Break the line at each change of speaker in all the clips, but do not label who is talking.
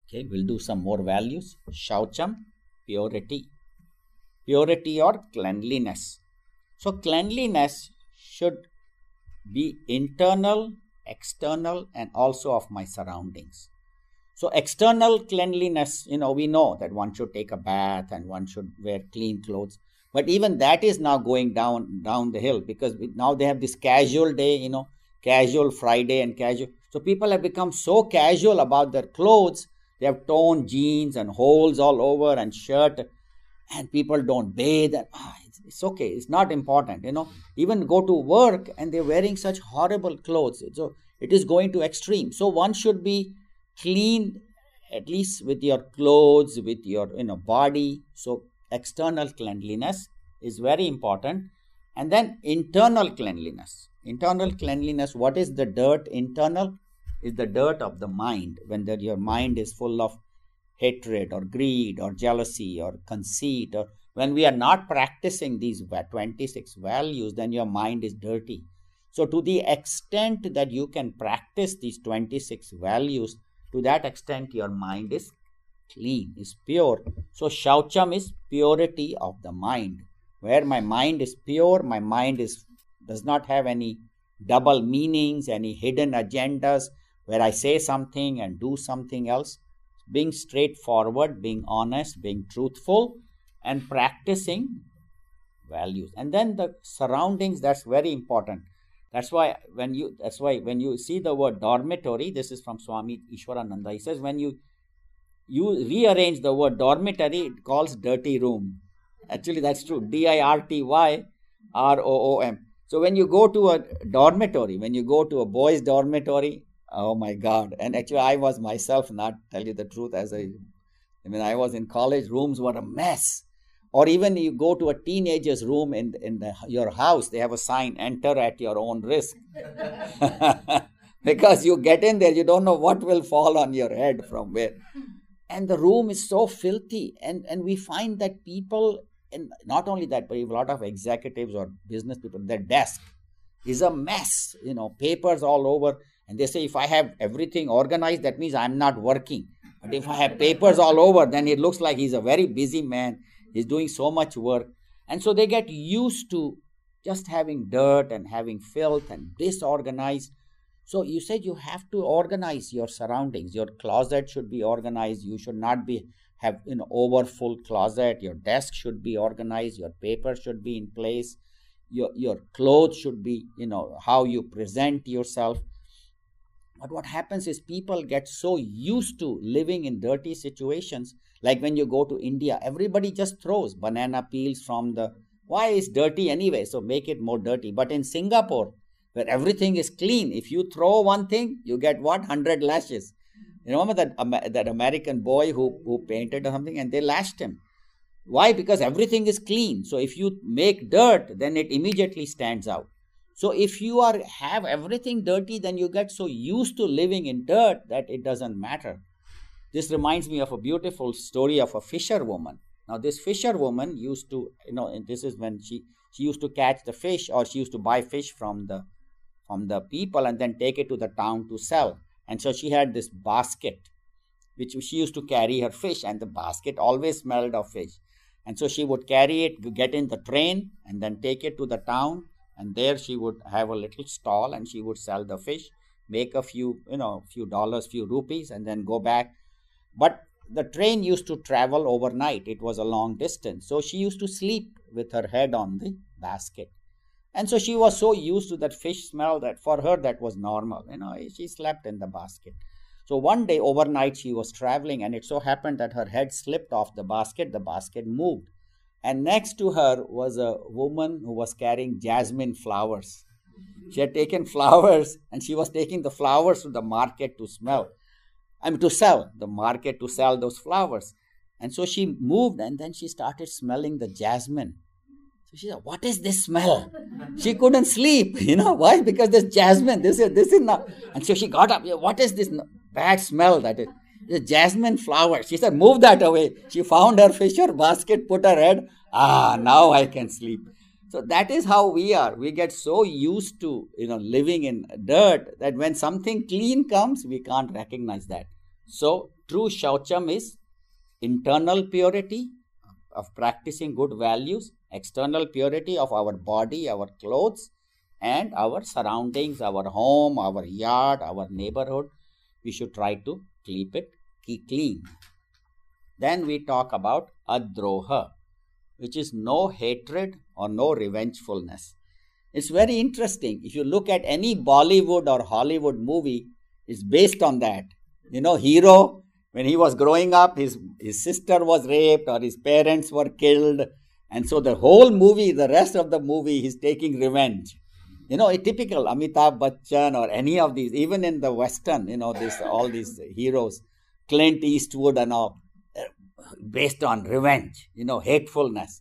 Okay, we'll do some more values. Shaucham, purity. Purity or cleanliness. So cleanliness should be internal, external, and also of my surroundings. So external cleanliness, we know that one should take a bath and one should wear clean clothes. But even that is now going down the hill, because now they have this casual day, casual Friday and casual. So people have become so casual about their clothes. They have torn jeans and holes all over and shirt, and people don't bathe. And, it's okay. It's not important, Even go to work and they're wearing such horrible clothes. So it is going to extreme. So one should be clean, at least with your clothes, with your body. So external cleanliness is very important. And then internal cleanliness. Internal cleanliness, what is the dirt? Internal is the dirt of the mind. When your mind is full of hatred or greed or jealousy or conceit, or when we are not practicing these 26 values, then your mind is dirty. So to the extent that you can practice these 26 values, to that extent your mind is clean, is pure. So Shaucham is purity of the mind. Where my mind is pure, my mind does not have any double meanings, any hidden agendas, where I say something and do something else. Being straightforward, being honest, being truthful, and practicing values. And then the surroundings, that's very important. That's why when you see the word dormitory, this is from Swami Ishwarananda. He says when you rearrange the word dormitory, it calls dirty room. Actually, that's true. DIRTYROOM. So when you go to a dormitory, when you go to a boys' dormitory, oh my God. And actually, I was myself, not tell you the truth, I was in college, rooms were a mess. Or even you go to a teenager's room in your house, they have a sign, enter at your own risk. Because you get in there, you don't know what will fall on your head from where. And the room is so filthy. And we find that people, and not only that, but a lot of executives or business people, their desk is a mess, papers all over. And they say, if I have everything organized, that means I'm not working. But if I have papers all over, then it looks like he's a very busy man. He's doing so much work. And so they get used to just having dirt and having filth and disorganized. So you said you have to organize your surroundings. Your closet should be organized. You should not have over full closet. Your desk should be organized. Your paper should be in place. Your clothes should be, how you present yourself. But what happens is people get so used to living in dirty situations. Like when you go to India, everybody just throws banana peels from why is dirty anyway? So make it more dirty. But in Singapore, where everything is clean, if you throw one thing, you get 100 lashes. You remember that American boy who painted or something, and they lashed him. Why? Because everything is clean. So if you make dirt, then it immediately stands out. So if you have everything dirty, then you get so used to living in dirt that it doesn't matter. This reminds me of a beautiful story of a fisherwoman. Now this fisherwoman used to, and this is when she used to catch the fish, or she used to buy fish from the people and then take it to the town to sell. And so she had this basket, which she used to carry her fish, and the basket always smelled of fish. And so she would carry it, get in the train, and then take it to the town. And there she would have a little stall and she would sell the fish, make a few dollars, few rupees, and then go back. But the train used to travel overnight. It was a long distance. So she used to sleep with her head on the basket. And so she was so used to that fish smell that for her that was normal. She slept in the basket. So one day overnight she was traveling, and it so happened that her head slipped off the basket moved. And next to her was a woman who was carrying jasmine flowers. She had taken flowers and she was taking the flowers to the market to sell, the market to sell those flowers. And so she moved and then she started smelling the jasmine. So she said, what is this smell? She couldn't sleep. Why? Because this jasmine, this is not. And so she got up. What is this bad smell that is? The jasmine flower. She said, move that away. She found her fisher basket, put her head. Now I can sleep. So that is how we are. We get so used to, living in dirt that when something clean comes, we can't recognize that. So true shaucham is internal purity of practicing good values, external purity of our body, our clothes, and our surroundings, our home, our yard, our neighborhood. We should try to keep it clean. Then we talk about adroha, which is no hatred or no revengefulness. It's very interesting. If you look at any Bollywood or Hollywood movie, it's based on that. Hero, when he was growing up, his sister was raped or his parents were killed. And so the whole movie, the rest of the movie, he's taking revenge. A typical Amitabh Bachchan or any of these, even in the Western, all these heroes, Clint Eastwood and all, based on revenge, hatefulness.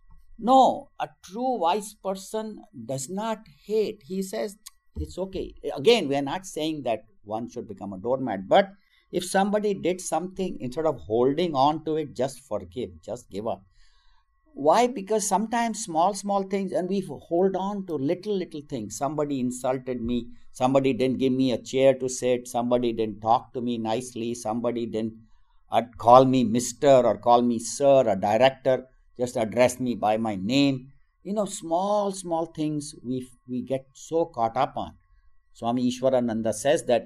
No, a true wise person does not hate. He says, it's okay. Again, we are not saying that one should become a doormat, but if somebody did something, instead of holding on to it, just forgive, just give up. Why? Because sometimes small things, and we hold on to little things. Somebody insulted me, somebody didn't give me a chair to sit, somebody didn't talk to me nicely, somebody didn't call me Mr. or call me Sir or Director, just address me by my name. Small things we get so caught up on. Swami Ishwarananda says that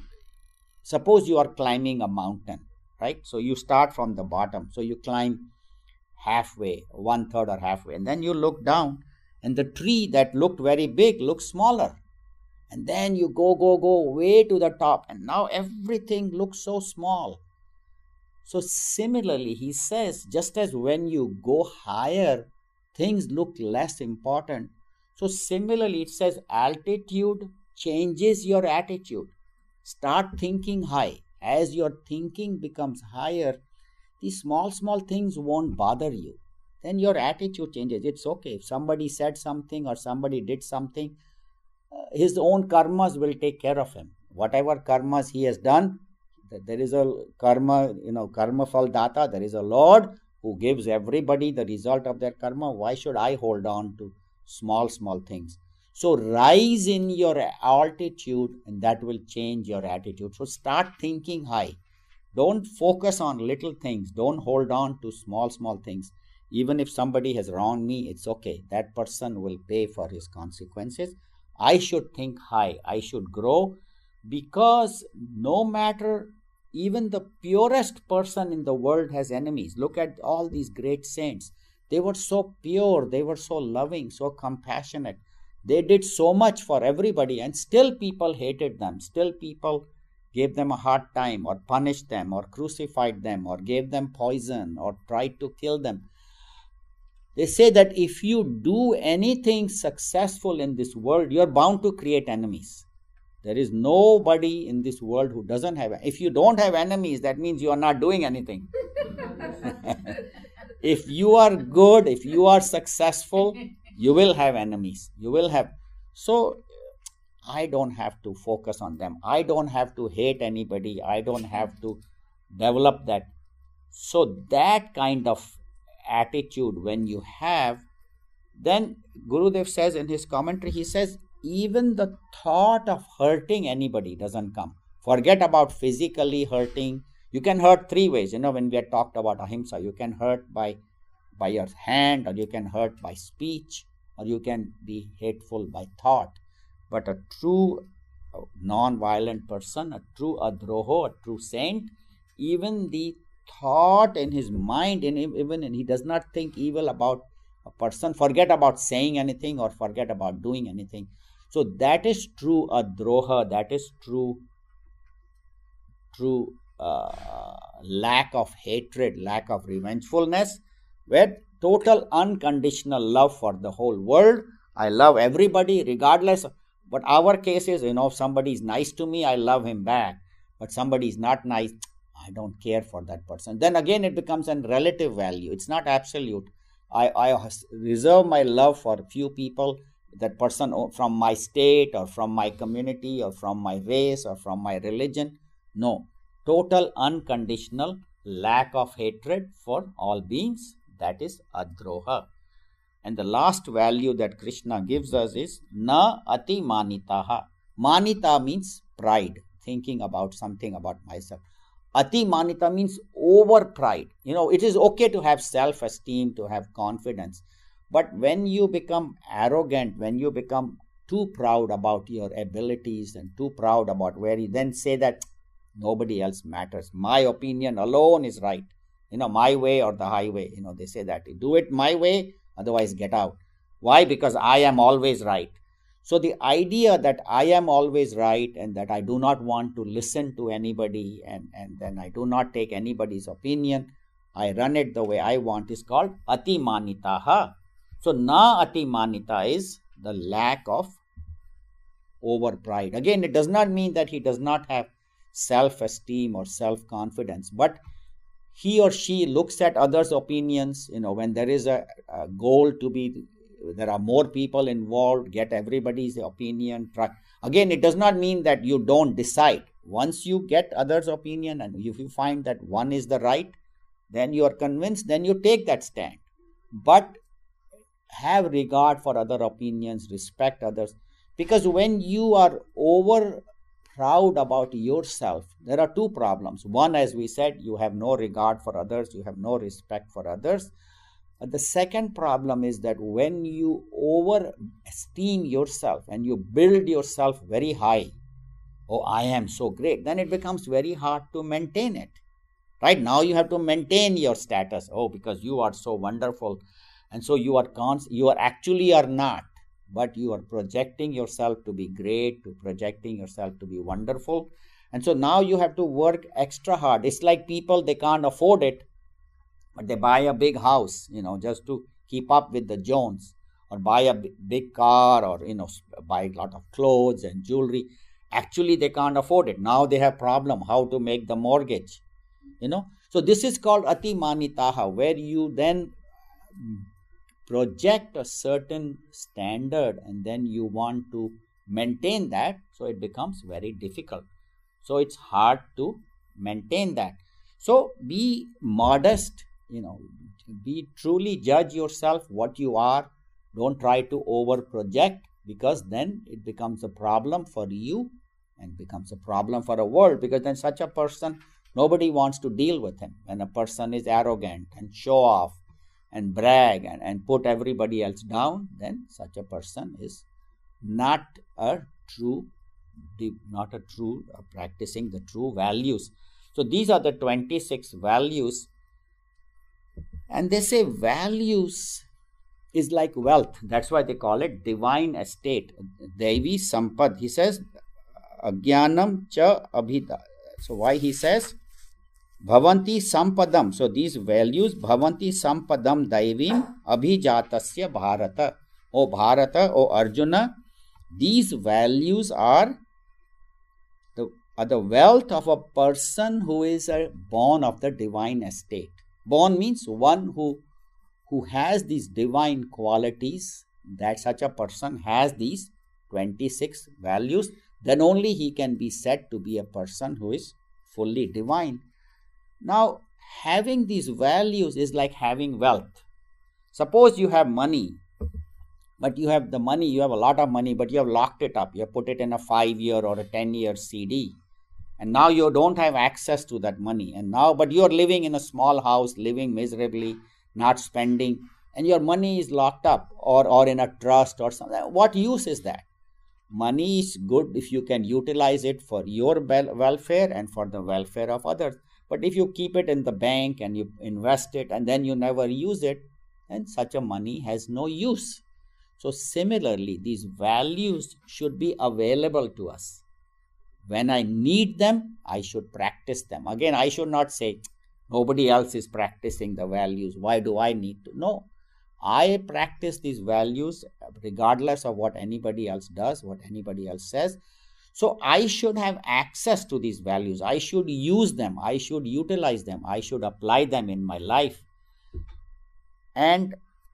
suppose you are climbing a mountain, right? So you start from the bottom. So you climb halfway, 1/3 or halfway, and then you look down, and the tree that looked very big looks smaller. And then you go way to the top, and now everything looks so small. So similarly, he says, just as when you go higher, things look less important. So similarly, it says altitude changes your attitude. Start thinking high. As your thinking becomes higher, these small things won't bother you. Then your attitude changes. It's okay. If somebody said something or somebody did something, his own karmas will take care of him. Whatever karmas he has done, there is a karma, karma phal data. There is a Lord who gives everybody the result of their karma. Why should I hold on to small things? So rise in your altitude, and that will change your attitude. So start thinking high. Don't focus on little things. Don't hold on to small things. Even if somebody has wronged me, it's okay. That person will pay for his consequences. I should think high. I should grow, because no matter, even the purest person in the world has enemies. Look at all these great saints. They were so pure. They were so loving, so compassionate. They did so much for everybody, and still people hated them. Still people gave them a hard time, or punished them, or crucified them, or gave them poison, or tried to kill them. They say that if you do anything successful in this world, you're bound to create enemies. There is nobody in this world who doesn't have. If you don't have enemies, that means you are not doing anything. If you are good, if you are successful, you will have enemies. You will have. So I don't have to focus on them. I don't have to hate anybody. I don't have to develop that. So that kind of attitude when you have, then Gurudev says in his commentary, he says, even the thought of hurting anybody doesn't come. Forget about physically hurting. You can hurt three ways. When we had talked about ahimsa, you can hurt by your hand, or you can hurt by speech, or you can be hateful by thought. But a true non-violent person, a true adroho, a true saint, even the thought in his mind, he does not think evil about a person. Forget about saying anything or forget about doing anything. So that is true adroha. That is true lack of hatred, lack of revengefulness, where total unconditional love for the whole world. I love everybody regardless. But our case is, if somebody is nice to me, I love him back. But somebody is not nice, I don't care for that person. Then again, it becomes a relative value. It's not absolute. I reserve my love for a few people, that person from my state or from my community or from my race or from my religion. No. Total unconditional lack of hatred for all beings. That is adroha. And the last value that Krishna gives us is na ati manitaha. Manita means pride, thinking about something about myself. Ati manita means over pride. It is okay to have self-esteem, to have confidence. But when you become arrogant, when you become too proud about your abilities and too proud about where you then say that nobody else matters. My opinion alone is right. My way or the highway. They say that. Do it my way, otherwise get out. Why? Because I am always right. So the idea that I am always right and that I do not want to listen to anybody and then I do not take anybody's opinion, I run it the way I want, is called ati manitaha. So na ati manita is the lack of over pride. Again, it does not mean that he does not have self-esteem or self-confidence, but he or she looks at others' opinions. When there is a goal to be, there are more people involved, get everybody's opinion. Again, it does not mean that you don't decide. Once you get others' opinion and if you find that one is the right, then you are convinced, then you take that stand. But have regard for other opinions, respect others. Because when you are over proud about yourself, there are two problems. One, as we said, you have no regard for others, you have no respect for others. But the second problem is that when you over esteem yourself and you build yourself very high, oh, I am so great, then it becomes very hard to maintain it. Right now you have to maintain your status. Oh, because you are so wonderful. And so you actually are not, but you are projecting yourself to be great, to projecting yourself to be wonderful. And so now you have to work extra hard. It's like people, they can't afford it, but they buy a big house, just to keep up with the Jones, or buy a big car, or, buy a lot of clothes and jewelry. Actually, they can't afford it. Now they have problem how to make the mortgage, So this is called ati manitaha, where you then project a certain standard and then you want to maintain that. So it becomes very difficult. So it's hard to maintain that. So be modest, be truly judge yourself what you are. Don't try to over project, because then it becomes a problem for you and becomes a problem for the world, because then such a person, nobody wants to deal with him. When a person is arrogant and show off and brag and put everybody else down, then such a person is not a true practicing the true values. So these are the 26 values. And they say values is like wealth. That's why they call it divine estate. Devi Sampad. He says, Agyanam cha abhida. So why he says, Bhavanti Sampadam. So these values, Bhavanti Sampadam Daivim Abhijatasya Bharata. O Bharata, O Arjuna, these values are the wealth of a person who is born of the divine estate. Born means one who has these divine qualities, that such a person has these 26 values, then only he can be said to be a person who is fully divine. Now, having these values is like having wealth. Suppose you have money, but you have a lot of money, but you have locked it up. You have put it in a 5-year or a 10-year CD. And now you don't have access to that money. But you are living in a small house, living miserably, not spending, and your money is locked up or in a trust or something. What use is that? Money is good if you can utilize it for your welfare and for the welfare of others. But if you keep it in the bank and you invest it and then you never use it, then such a money has no use. So similarly, these values should be available to us. When I need them, I should practice them. Again, I should not say, nobody else is practicing the values. Why do I need to? No, I practice these values regardless of what anybody else does, what anybody else says. So I should have access to these values. I should use them. I should utilize them. I should apply them in my life. And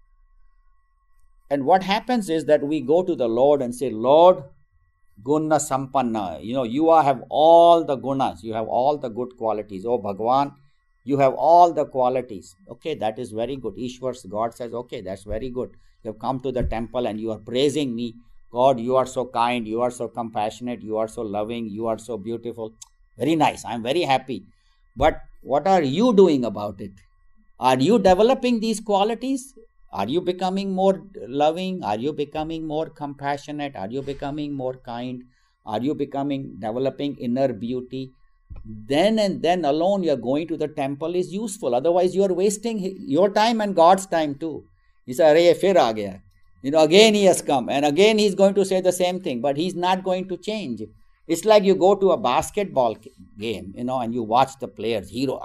what happens is that we go to the Lord and say, Lord, Guna Sampanna, you have all the gunas, you have all the good qualities. Oh Bhagwan, you have all the qualities. Okay, that is very good. Ishwar, God says, okay, that's very good. You have come to the temple and you are praising me. God, you are so kind, you are so compassionate, you are so loving, you are so beautiful. Very nice, I am very happy. But what are you doing about it? Are you developing these qualities? Are you becoming more loving? Are you becoming more compassionate? Are you becoming more kind? Are you developing inner beauty? Then and then alone you're going to the temple is useful. Otherwise you are wasting your time and God's time too. He said, "Arey, fir aa gaya." Again he has come and again he's going to say the same thing, but he's not going to change. It's like you go to a basketball game, and you watch the players. Hero,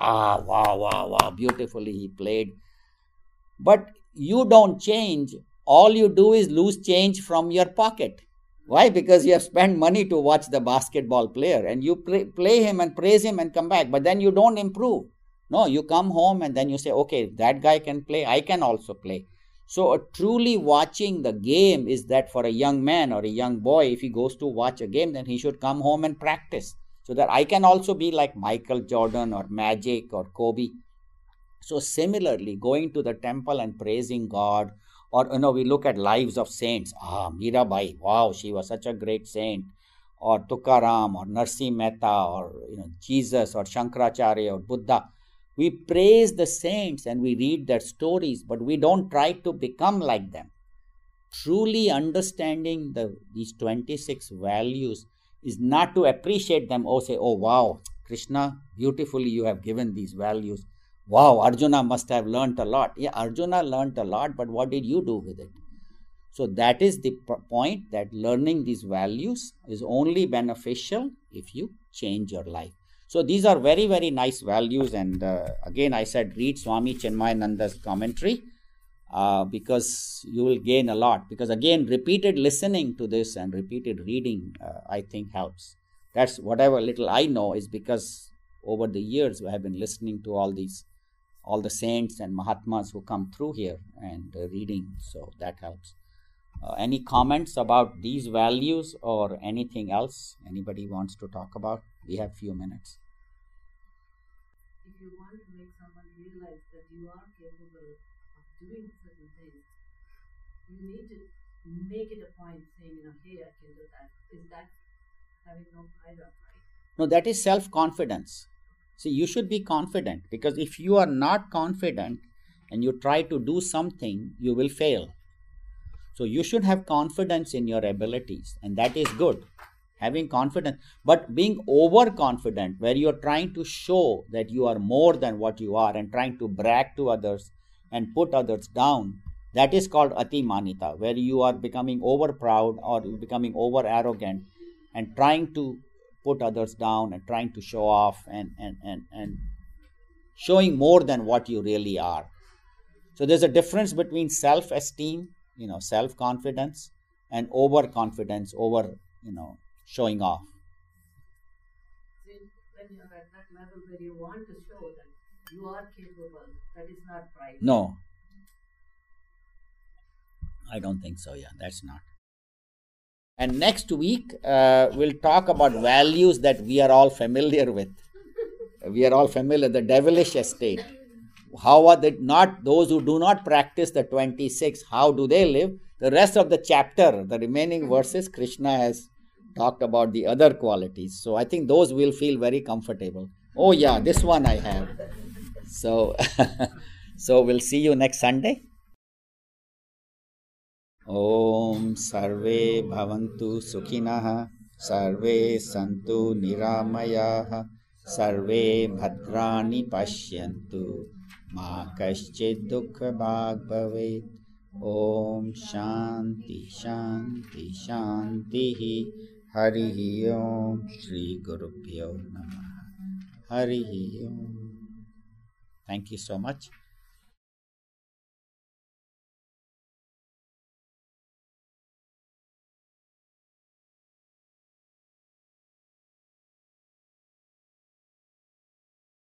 wow, beautifully he played. But you don't change. All you do is lose change from your pocket. Why? Because you have spent money to watch the basketball player and you play him and praise him and come back, but then you don't improve. No, you come home and then you say, okay, that guy can play, I can also play. So truly watching the game is that for a young man or a young boy, if he goes to watch a game, then he should come home and practice so that I can also be like Michael Jordan or Magic or Kobe. So similarly, going to the temple and praising God, or we look at lives of saints. Mirabai, wow, she was such a great saint. Or Tukaram, or Narsi Mehta, or Jesus, or Shankaracharya, or Buddha. We praise the saints and we read their stories, but we don't try to become like them. Truly understanding these 26 values is not to appreciate them or say, oh wow, Krishna, beautifully you have given these values. Wow, Arjuna must have learnt a lot. Yeah, Arjuna learnt a lot, but what did you do with it? So that is the point, that learning these values is only beneficial if you change your life. So these are very, very nice values. And again, I said, read Swami Chinmayananda's commentary because you will gain a lot. Because again, repeated listening to this and repeated reading, I think helps. That's whatever little I know is because over the years, I have been listening to all the saints and Mahatmas who come through here and reading. So that helps. Any comments about these values or anything else anybody wants to talk about? We have few minutes.
If you want to make someone realize that you are capable of doing certain things, you need to make it a point saying, hey, I can do that. Is that having no pride or pride?
No, that is self-confidence. See, you should be confident, because if you are not confident and you try to do something, you will fail. So you should have confidence in your abilities, and that is good, having confidence. But being overconfident, where you are trying to show that you are more than what you are and trying to brag to others and put others down, that is called ati manita, where you are becoming over proud or becoming over arrogant and trying to put others down and trying to show off and showing more than what you really are. So there's a difference between self-esteem, self-confidence, and overconfidence, showing off.
When you're at that level where you want to show that you are capable, that is not pride.
No, I don't think so. Yeah, that's not. And next week, we'll talk about values that we are all familiar with. We are all familiar, the devilish estate. How are they not, those who do not practice the 26, how do they live? The rest of the chapter, the remaining verses, Krishna has talked about the other qualities. So I think those will feel very comfortable. Oh yeah, this one I have. So, so we'll see you next Sunday. Om Sarve Bhavantu Sukhinah, Sarve Santu Niramayah, Sarve Bhadrani Pashyantu, Ma Kaschid Dukha Bhag Bhavet. Om Shanti Shanti Shanti. Harihi Om Shri Gurubhyo Namah. Harihi Om. Thank you so much.